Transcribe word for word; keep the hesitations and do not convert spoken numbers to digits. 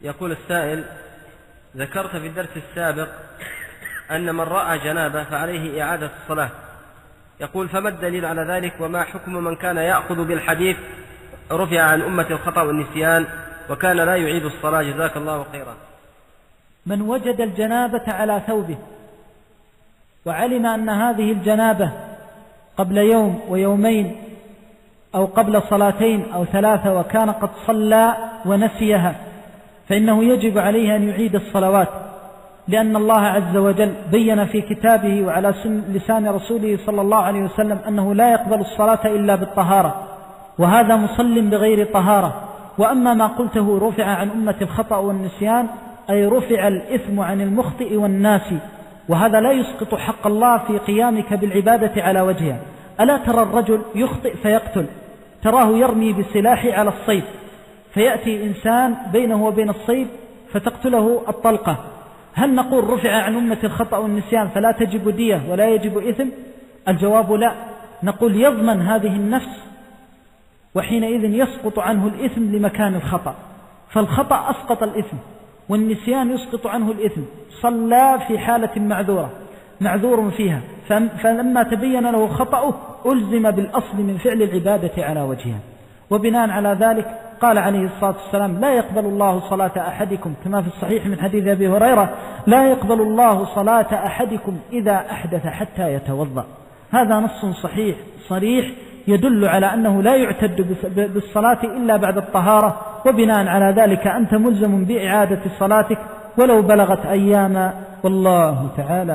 يقول السائل: ذكرت في الدرس السابق أن من رأى جنابة فعليه إعادة الصلاة. يقول: فما الدليل على ذلك، وما حكم من كان يأخذ بالحديث رفع عن أمة الخطأ والنسيان وكان لا يعيد الصلاة؟ جزاك الله خيرا. من وجد الجنابة على ثوبه وعلم أن هذه الجنابة قبل يوم ويومين أو قبل صلاتين أو ثلاثة وكان قد صلى ونسيها، فإنه يجب عليه أن يعيد الصلوات، لأن الله عز وجل بين في كتابه وعلى لسان رسوله صلى الله عليه وسلم أنه لا يقبل الصلاة إلا بالطهارة، وهذا مصل بغير طهارة. وأما ما قلته رفع عن أمة الخطأ والنسيان، أي رفع الإثم عن المخطئ والناسي، وهذا لا يسقط حق الله في قيامك بالعبادة على وجهها. ألا ترى الرجل يخطئ فيقتل، تراه يرمي بسلاح على الصيد، فيأتي إنسان بينه وبين الصيد فتقتله الطلقة، هل نقول رفع عن أمة الخطأ والنسيان فلا تجب دية ولا يجب إثم؟ الجواب لا، نقول يضمن هذه النفس، وحينئذ يسقط عنه الإثم لمكان الخطأ، فالخطأ أسقط الإثم والنسيان يسقط عنه الإثم. صلى في حالة معذورة معذور فيها، فلما تبين له خطأه ألزم بالأصل من فعل العبادة على وجهها. وبناء على ذلك قال عليه الصلاة والسلام: لا يقبل الله صلاة أحدكم، كما في الصحيح من حديث أبي هريرة: لا يقبل الله صلاة أحدكم إذا أحدث حتى يتوضأ. هذا نص صحيح صريح يدل على أنه لا يعتد بالصلاة إلا بعد الطهارة، وبناء على ذلك أنت ملزم بإعادة صلاتك ولو بلغت أياما، والله تعالى